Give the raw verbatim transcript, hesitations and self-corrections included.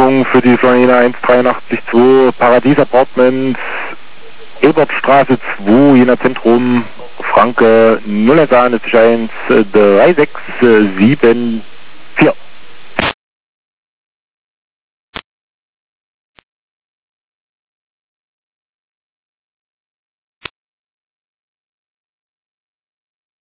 Buchung für die Florina eins drei acht zwei, Paradies Apartments, Ebertstraße zwei, Jena Zentrum, Franke null eins eins drei sechs sieben